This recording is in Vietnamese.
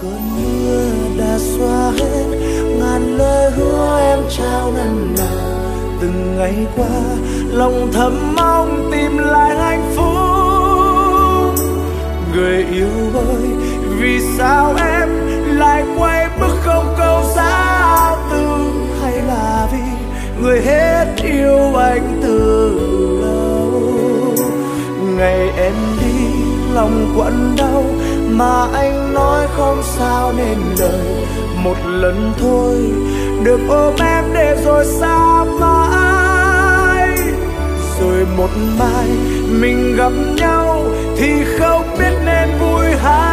Cơn mưa đã xóa hết ngàn lời hứa em trao năm nào. Từng ngày qua lòng thầm mong tìm lại hạnh phúc. Người yêu ơi, vì sao em lại quay bước không câu giá từ? Hay là vì người hết yêu anh từ lâu? Ngày em đi lòng quặn đau mà anh nói không sao nên lời. Một lần thôi được ôm em để rồi xa mãi. Rồi một mai mình gặp nhau thì không biết nên vui hay